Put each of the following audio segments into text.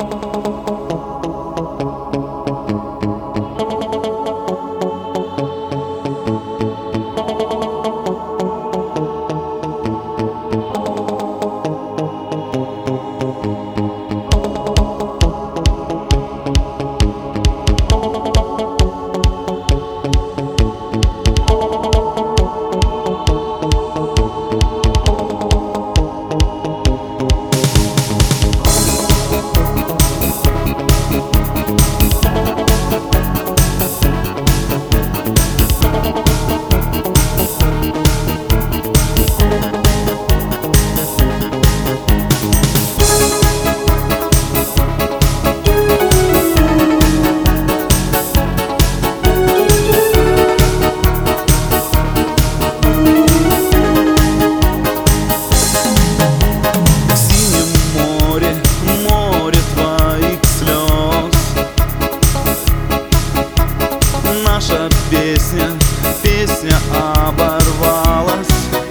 Наша песня оборвалась,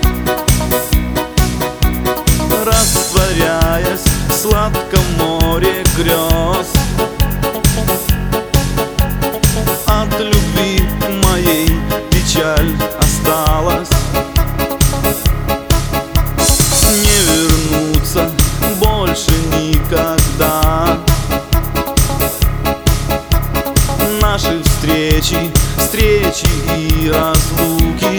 растворяясь в сладком море грез. От любви моей печаль осталась, не вернуться больше никогда. Наши встречи и разлуки,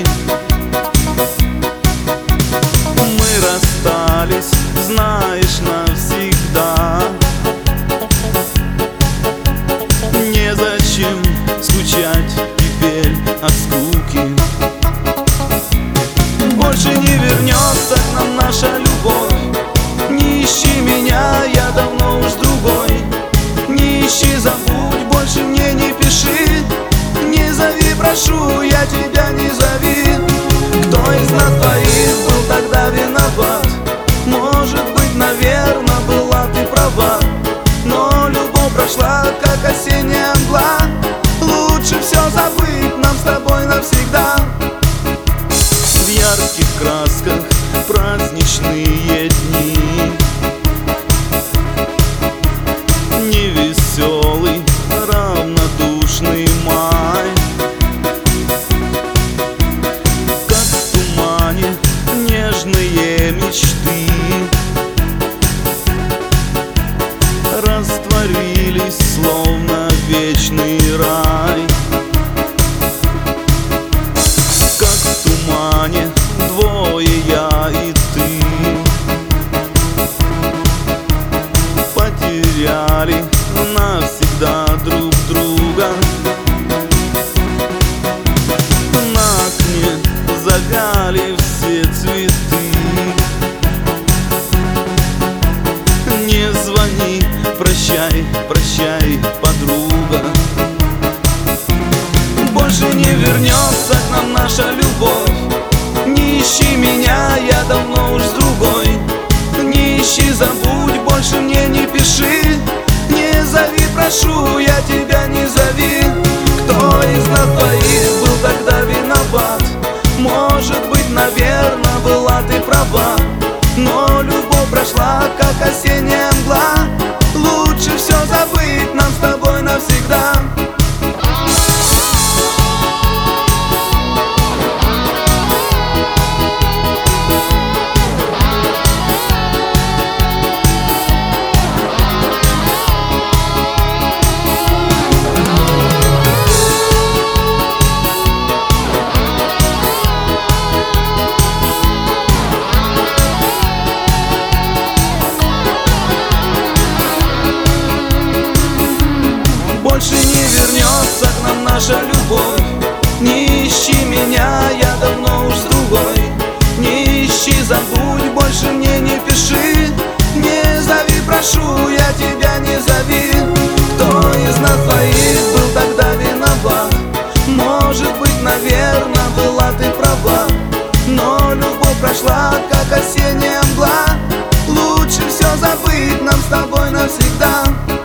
мы расстались, знаешь, навсегда. Незачем скучать теперь от скуки. Больше не вернется к нам наша любовь. Не ищи меня, я давно уж другой. Не ищи, забудь, больше мне не пиши. Не зови, прошу, я тебя не зови. Кто из нас двоих был тогда виноват? Может быть, наверное, была ты права. Но любовь прошла, как осенняя мгла. Лучше все забыть нам с тобой навсегда. В ярких красках праздничные дни, невеселый, равнодушный май. Как в тумане нежные мечты растворились, словно вечный рай. Как в тумане двое, я и ты, потеряли навсегда друг друга. На окне завяли все цветы. Не звони, прощай, прощай, подруга. Больше не вернется к нам наша любовь. Не ищи меня, я давно уж с другой. Не ищи, забудь, больше мне не пиши. Не зови, прошу, я тебя не зови. Кто из нас двоих был тогда виноват? Может быть, наверное, была ты права. Но любовь прошла, как осенняя мгла. Лучше все забыть нам с тобой навсегда. Больше не вернется к нам наша любовь. Не ищи меня, я давно уж с другой. Не ищи, забудь, больше мне не пиши. Не зови, прошу, я тебя не зови. Кто из нас двоих был тогда виноват? Может быть, наверное, была ты права. Но любовь прошла, как осенняя мгла. Лучше все забыть нам с тобой навсегда.